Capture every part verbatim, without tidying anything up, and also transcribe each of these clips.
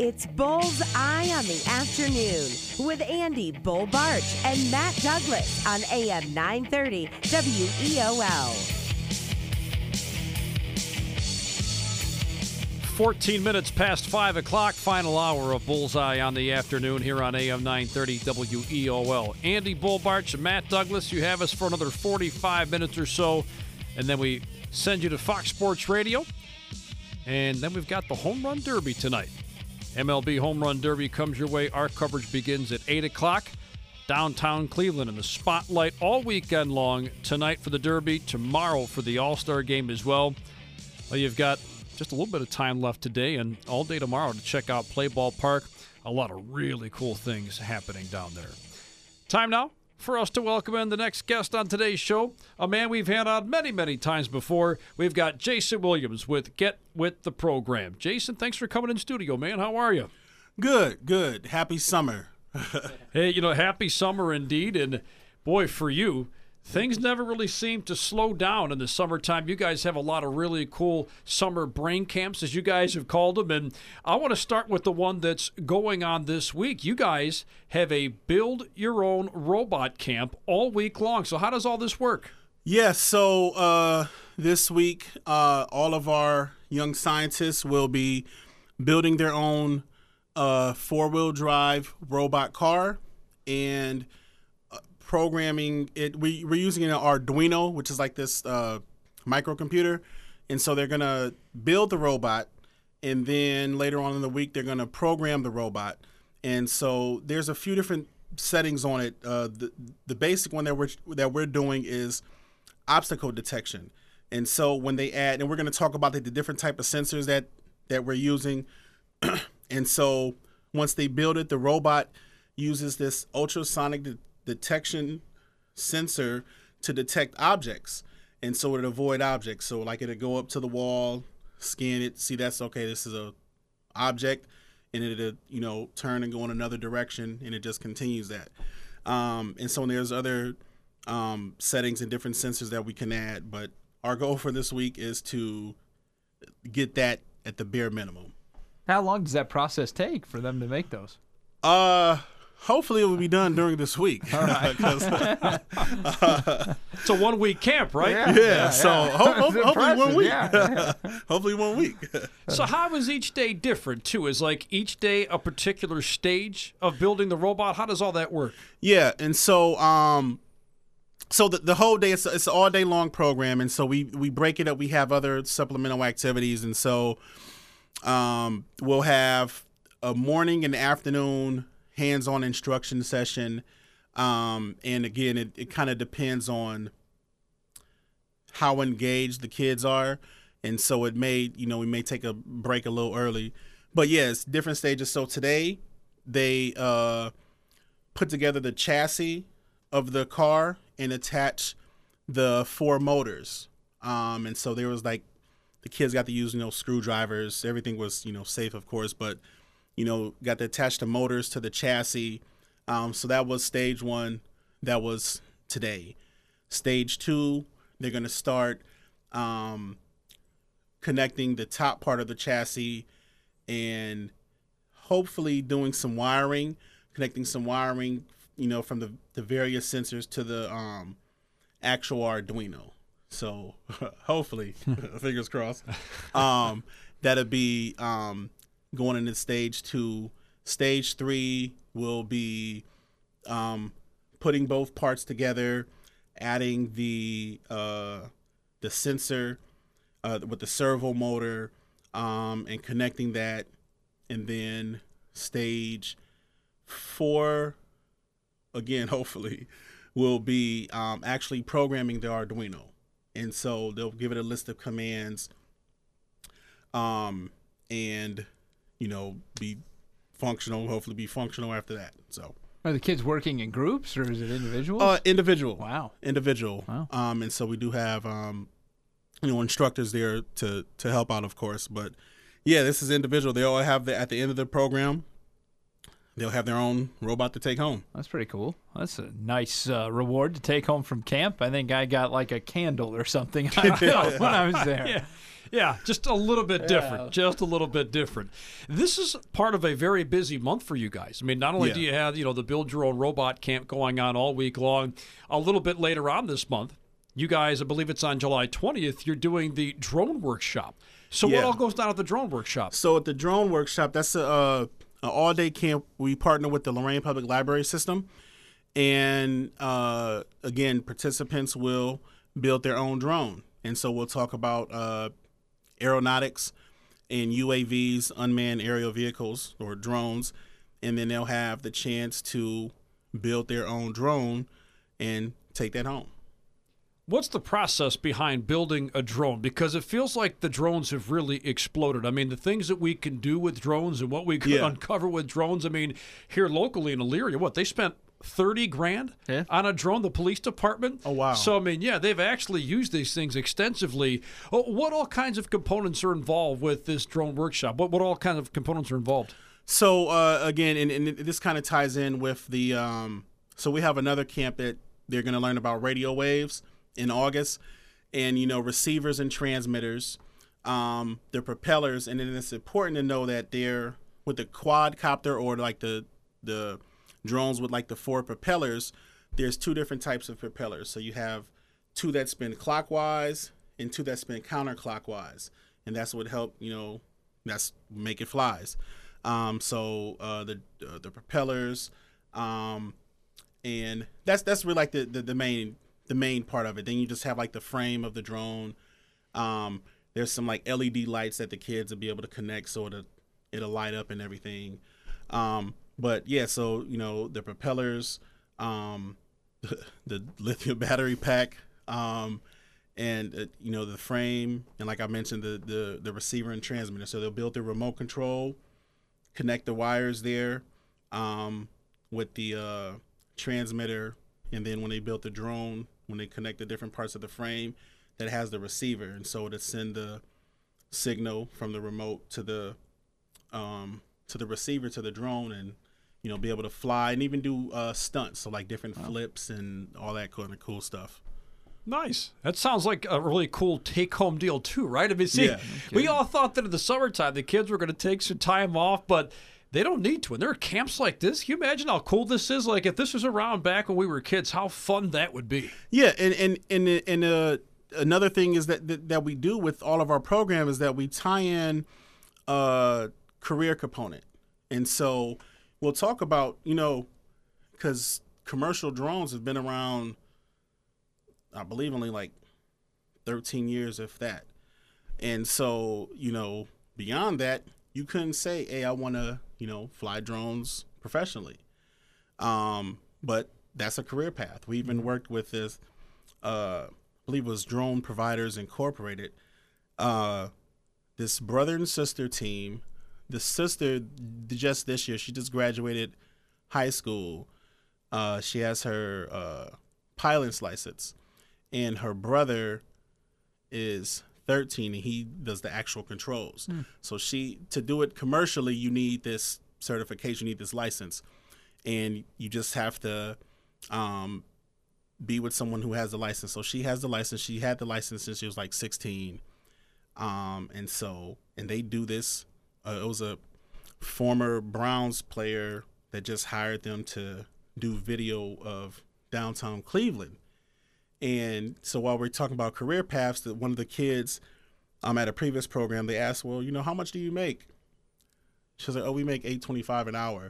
It's Bullseye on the Afternoon with Andy Bull Barch and Matt Douglas on A M nine thirty W E O L. fourteen minutes past five o'clock, final hour of Bullseye on the Afternoon here on A M nine thirty W E O L. Andy Bull Barch and Matt Douglas, you have us for another forty-five minutes or so, and then we send you to Fox Sports Radio. And then we've got the Home Run Derby tonight. M L B Home Run Derby comes your way. Our coverage begins at eight o'clock. Downtown Cleveland in the spotlight all weekend long. Tonight for the Derby, tomorrow for the All-Star Game as well. Well, you've got just a little bit of time left today and all day tomorrow to check out Play Ball Park. A lot of really cool things happening down there. Time now for us to welcome in the next guest on today's show, a man we've had on many, many times before. We've got Jason Williams with Get With the Program. Jason, thanks for coming in studio, man. How are you? Good, good. Happy summer. Hey, you know, happy summer indeed. And boy, for you, things never really seem to slow down in the summertime. You guys have a lot of really cool summer brain camps, as you guys have called them. And I want to start with the one that's going on this week. You guys have a Build Your Own Robot Camp all week long. So how does all this work? Yes, yeah, so uh, this week, uh, all of our young scientists will be building their own uh, four-wheel drive robot car and programming it. We, we're using an Arduino, which is like this uh, microcomputer. And so they're going to build the robot, and then later on in the week, they're going to program the robot. And so there's a few different settings on it. Uh, the, the basic one that we're, that we're doing is obstacle detection. And so when they add, and we're going to talk about the, the different type of sensors that, that we're using. And so once they build it, the robot uses this ultrasonic de- detection sensor to detect objects, and so it'll avoid objects. So like it'll go up to the wall, scan it, see that's okay, this is a object, and it'll, you know, turn and go in another direction, and it just continues that. Um, and so there's other um, settings and different sensors that we can add, but our goal for this week is to get that at the bare minimum. How long does that process take for them to make those? Uh Hopefully it will be done during this week. All right. uh, it's a one-week camp, right? Yeah. yeah, yeah. So ho- ho- hopefully one week. Yeah. hopefully one week. So how is each day different, too? Is like each day a particular stage of building the robot? How does all that work? Yeah, and so um, so the, the whole day, it's, it's an all-day long program, and so we, we break it up. We have other supplemental activities, and so um, we'll have a morning and afternoon hands-on instruction session, um, and again, it, it kind of depends on how engaged the kids are, and so it may, you know, we may take a break a little early, but yes, different stages. So today, they uh, put together the chassis of the car and attach the four motors, um, and so there was like, the kids got to use, you know, screwdrivers. Everything was, you know, safe, of course, but you know, got to attach the motors to the chassis. Um, so that was stage one. That was today. Stage two, they're going to start um, connecting the top part of the chassis and hopefully doing some wiring, connecting some wiring, you know, from the, the various sensors to the um, actual Arduino. So hopefully, fingers crossed, um, that'll be um, going into stage two. Stage three will be um, putting both parts together, adding the uh, the sensor uh, with the servo motor, um, and connecting that. And then stage four, again, hopefully, will be um, actually programming the Arduino. And so they'll give it a list of commands, um, and you know, be functional, hopefully be functional after that. So are the kids working in groups or is it individuals? Uh, individual. Wow. Individual. Wow. Um, and so we do have, um, you know, instructors there to, to help out, of course. But yeah, this is individual. They all have the, at the end of the program, they'll have their own robot to take home. That's pretty cool. That's a nice uh, reward to take home from camp. I think I got like a candle or something. I don't know when I was there. Yeah. Yeah, just a little bit different. Just a little bit different. This is part of a very busy month for you guys. I mean, not only Yeah. do you have, you know, the Build Your Own Robot Camp going on all week long, a little bit later on this month, you guys, I believe it's on July twentieth, you're doing the drone workshop. So what Yeah. all goes down at the drone workshop? So at the drone workshop, that's a, uh, an all-day camp. We partner with the Lorraine Public Library System. And uh, again, participants will build their own drone. And so we'll talk about uh, aeronautics and U A Vs, unmanned aerial vehicles or drones. And then they'll have the chance to build their own drone and take that home. What's the process behind building a drone? Because it feels like the drones have really exploded. I mean, the things that we can do with drones and what we can Yeah. uncover with drones. I mean, here locally in Elyria, what, they spent thirty grand Yeah. on a drone, the police department? Oh, wow. So, I mean, yeah, they've actually used these things extensively. Oh, what all kinds of components are involved with this drone workshop? What, what all kinds of components are involved? So uh, again, and, and this kind of ties in with the, um, so we have another camp that they're going to learn about radio waves in August, and you know, receivers and transmitters, um, their propellers, and then it's important to know that they're with the quadcopter or like the the drones with like the four propellers. There's two different types of propellers. So you have two that spin clockwise and two that spin counterclockwise, and that's what help you know that's make it flies. Um, so uh, the uh, the propellers, um, and that's that's really like the, the the main. the main part of it. Then you just have like the frame of the drone. Um, there's some like L E D lights that the kids will be able to connect so it'll, it'll light up and everything. Um, but yeah, so, you know, the propellers, um, the, the lithium battery pack, um, and, uh, you know, the frame. And like I mentioned, the, the, the receiver and transmitter. So they'll build the remote control, connect the wires there, um, with the, uh, transmitter. And then when they built the drone, when they connect the different parts of the frame, that has the receiver, and so to send the signal from the remote to the um, to the receiver to the drone, and you know be able to fly and even do uh, stunts, so like different wow. flips and all that kind of cool stuff. Nice. That sounds like a really cool take-home deal too, right? I mean, see, yeah. we all thought that in the summertime the kids were going to take some time off, but they don't need to. And there are camps like this. Can you imagine how cool this is? Like if this was around back when we were kids, how fun that would be. Yeah, and and and, and uh, another thing is that, that that we do with all of our programs is that we tie in a career component. And so we'll talk about, you know, because commercial drones have been around, I believe, only like thirteen years, if that. And so, you know, beyond that, you couldn't say, hey, I want to, you know, fly drones professionally. Um, but that's a career path. We even worked with this, uh, I believe it was Drone Providers Incorporated, uh, this brother and sister team. The sister, just this year, she just graduated high school. Uh, she has her uh, pilot's license. And her brother is thirteen, and he does the actual controls. Mm. So she, to do it commercially, you need this certification, you need this license, and you just have to um, be with someone who has the license. So she has the license. She had the license since she was like sixteen, um, and so and they do this. Uh, it was a former Browns player that just hired them to do video of downtown Cleveland. And so while we're talking about career paths, that one of the kids um, at a previous program, they asked, well, you know, how much do you make? She was like, oh, we make eight twenty-five an hour.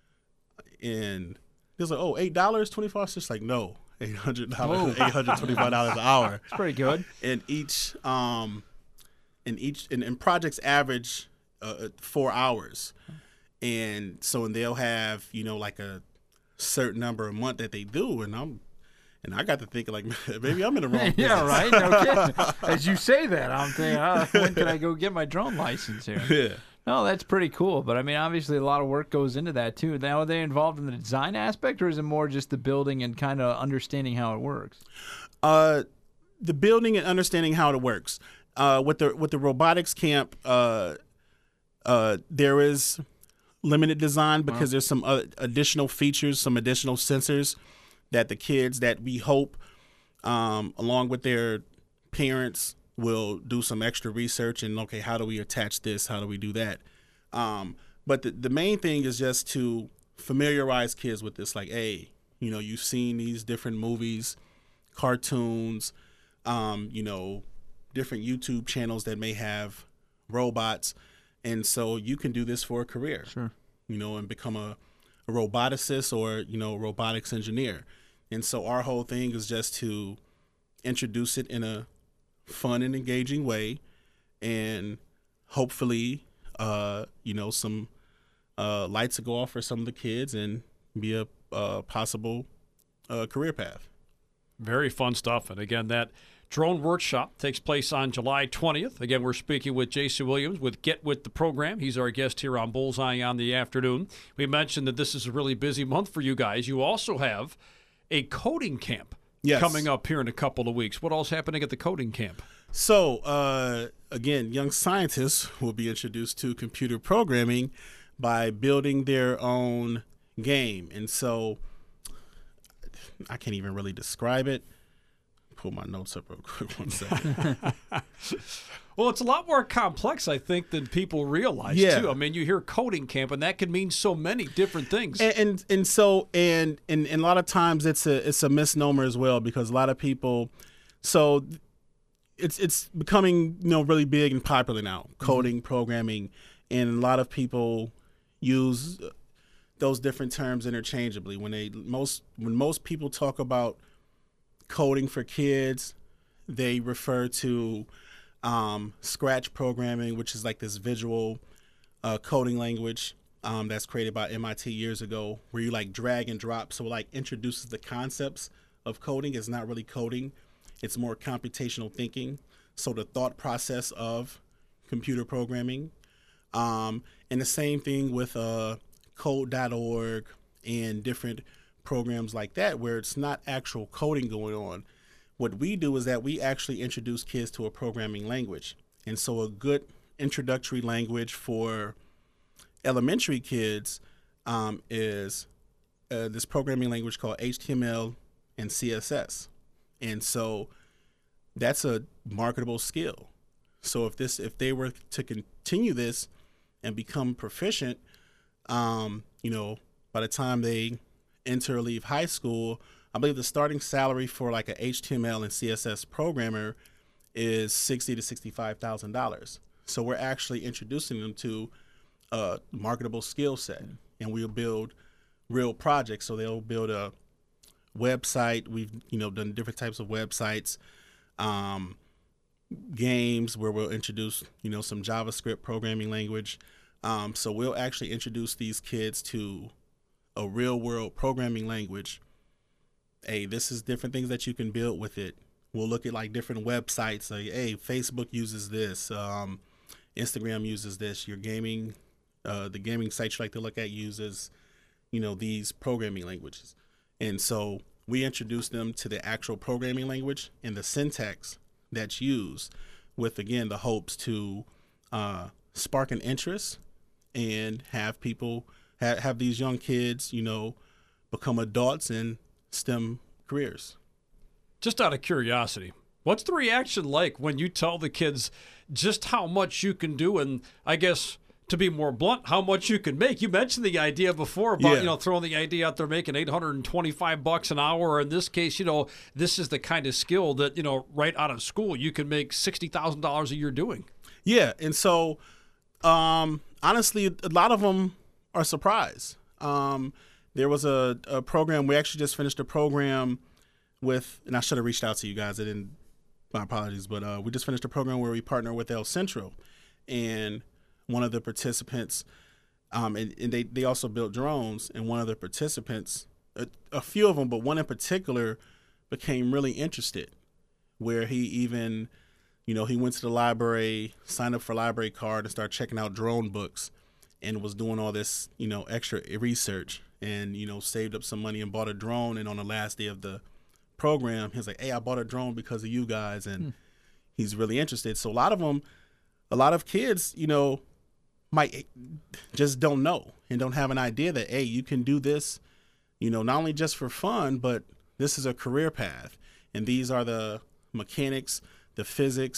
And he was like, oh, eight dollars twenty-five? She's like, no, eight hundred dollars, eight hundred twenty-five dollars an hour. It's pretty good. And each, um, and each, and, and projects average uh, four hours. And so, and they'll have, you know, like a certain number a month that they do. And I'm, And I got to thinking, like, maybe I'm in the wrong business. Yeah, right? No kidding. As you say that, I'm thinking, oh, when can I go get my drone license here? Yeah. No, that's pretty cool. But, I mean, obviously a lot of work goes into that, too. Now, are they involved in the design aspect, or is it more just the building and kind of understanding how it works? Uh, the building and understanding how it works. Uh, with the with the robotics camp, uh, uh, there is limited design because wow. there's some uh, additional features, some additional sensors that the kids that we hope, um, along with their parents we'll do some extra research and, okay, how do we attach this? How do we do that? Um, but the, the main thing is just to familiarize kids with this. Like, hey, you know, you've seen these different movies, cartoons, um, you know, different YouTube channels that may have robots. And so you can do this for a career, Sure. you know, and become a, a roboticist or, you know, robotics engineer. And so our whole thing is just to introduce it in a fun and engaging way, and hopefully, uh, you know, some uh, lights to go off for some of the kids and be a uh, possible uh, career path. Very fun stuff. And again, that drone workshop takes place on July twentieth. Again, we're speaking with Jason Williams with Get With the Program. He's our guest here on Bullseye on the Afternoon. We mentioned that this is a really busy month for you guys. You also have a coding camp Yes. coming up here in a couple of weeks. What else happening at the coding camp? So, uh, again, young scientists will be introduced to computer programming by building their own game. And so I can't even really describe it. Pull my notes up real quick one second. Well, it's a lot more complex, I think, than people realize, Yeah. too. I mean, you hear coding camp, and that can mean so many different things. And, and and so and, and and a lot of times it's a it's a misnomer as well, because a lot of people, so it's it's becoming, you know, really big and popular now, coding, mm-hmm. programming, and a lot of people use those different terms interchangeably. When they most when most people talk about coding for kids, they refer to um, Scratch programming, which is like this visual uh, coding language um, that's created by M I T years ago, where you like drag and drop. So it like introduces the concepts of coding. It's not really coding. It's more computational thinking. So the thought process of computer programming. Um, and the same thing with uh, code dot org and different programs like that, where it's not actual coding going on. What we do is that we actually introduce kids to a programming language. And so a good introductory language for elementary kids um, is uh, this programming language called H T M L and C S S. And so that's a marketable skill. So if this, if they were to continue this and become proficient, um, you know, by the time they enter or leave high school, I believe the starting salary for like a H T M L and C S S programmer is sixty to sixty-five thousand dollars. So we're actually introducing them to a marketable skill set, and we'll build real projects. So they'll build a website. We've you know done different types of websites, um, games where we'll introduce you know some JavaScript programming language. Um, so we'll actually introduce these kids to a real world programming language. Hey, this is different things that you can build with it. We'll look at like different websites. Like, hey, Facebook uses this. Um, Instagram uses this. Your gaming, uh, the gaming sites you like to look at uses, you know, these programming languages. And so we introduce them to the actual programming language and the syntax that's used, with, again, the hopes to uh, spark an interest and have people, ha- have these young kids, you know, become adults in STEM careers. Just out of curiosity, what's the reaction like when you tell the kids just how much you can do, and I guess, to be more blunt, how much you can make? You mentioned the idea before about, Yeah. you know, throwing the idea out there, making eight hundred twenty-five bucks an hour. Or in this case, you know, this is the kind of skill that, you know, right out of school, you can make sixty thousand dollars a year doing. Yeah. And so, um, honestly, a lot of them are surprised. Um, there was a, a program, we actually just finished a program with, and I should have reached out to you guys. I didn't, my apologies, but uh, we just finished a program where we partner with El Centro, and one of the participants, um, and, and they, they also built drones, and one of the participants, a, a few of them, but one in particular, became really interested, where he even, you know, he went to the library, signed up for a library card, and started checking out drone books, and was doing all this, you know, extra research, and, you know, saved up some money and bought a drone. And on the last day of the program, he was like, hey, I bought a drone because of you guys. And hmm. he's really interested. So a lot of them, a lot of kids, you know, might just don't know and don't have an idea that, hey, you can do this, you know, not only just for fun, but this is a career path. And these are the mechanics, the physics,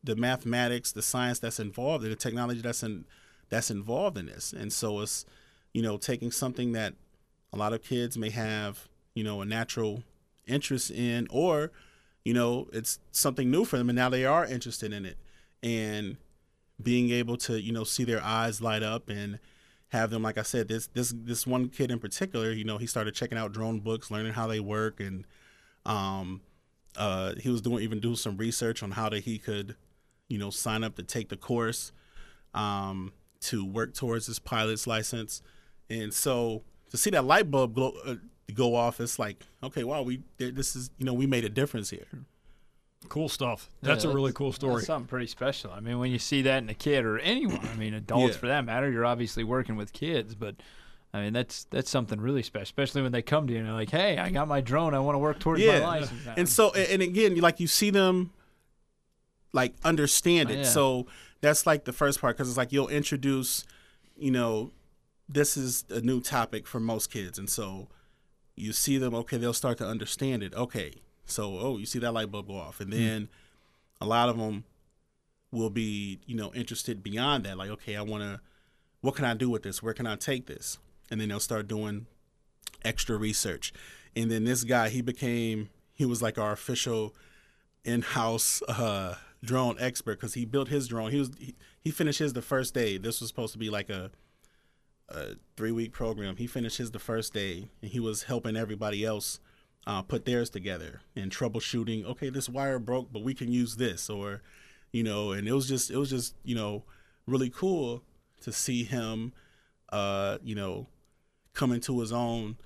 the mathematics, the science that's involved, and the technology that's in that's involved in this. And so it's, you know, taking something that a lot of kids may have, you know, a natural interest in, or, you know, it's something new for them, and now they are interested in it, and being able to, you know, see their eyes light up and have them, like I said, this this this one kid in particular, you know, he started checking out drone books, learning how they work, and um, uh, he was doing even doing some research on how that he could, you know, sign up to take the course, um, to work towards his pilot's license. And so to see that light bulb go, uh, go off, it's like, okay, wow, we this is, you know, we made a difference here. Cool stuff. That's Yeah, a really cool story. That's something pretty special. I mean, when you see that in a kid or anyone, I mean, adults Yeah. for that matter, you're obviously working with kids, but I mean, that's that's something really special, especially when they come to you and they're like, hey, I got my drone. I want to work towards my Yeah, license. and so and and again, like you see them like understand it. Yeah. So that's like the first part, because it's like you'll introduce, you know, this is a new topic for most kids, and so you see them, okay, they'll start to understand it. Okay, so oh, you see that light bulb go off, and then mm. a lot of them will be, you know, interested beyond that. Like, okay, I want to, what can I do with this? Where can I take this? And then they'll start doing extra research. And then this guy, he became, he was like our official in-house uh, drone expert, because he built his drone. He was he, he finished his the first day. This was supposed to be like a, a three-week program. He finished his the first day, and he was helping everybody else uh, put theirs together and troubleshooting. Okay, this wire broke, but we can use this, or, you know. And it was just it was just you know really cool to see him, uh, you know, come into his own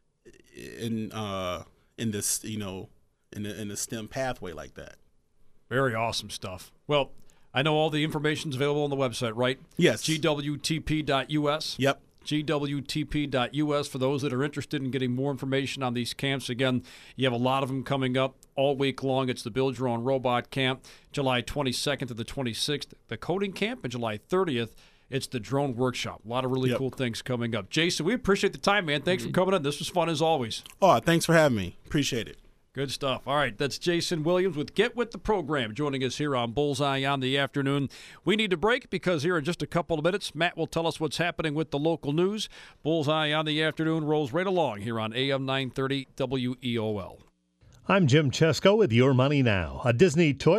in uh, in this you know in the in the STEM pathway like that. Very awesome stuff. Well, I know all the information's available on the website, right? Yes. G W T P dot U S. Yep. G W T P dot U S for those that are interested in getting more information on these camps. Again, you have a lot of them coming up all week long. It's the Build Your Own Robot Camp, July twenty-second to the twenty-sixth. The Coding Camp, and July thirtieth, it's the Drone Workshop. A lot of really Yep. cool things coming up. Jason, we appreciate the time, man. Thanks for coming in. This was fun as always. Oh, thanks for having me. Appreciate it. Good stuff. All right, that's Jason Williams with Get With the Program joining us here on Bullseye on the Afternoon. We need to break because here in just a couple of minutes, Matt will tell us what's happening with the local news. Bullseye on the Afternoon rolls right along here on A M nine thirty W E O L. I'm Jim Chesko with Your Money Now. A Disney toy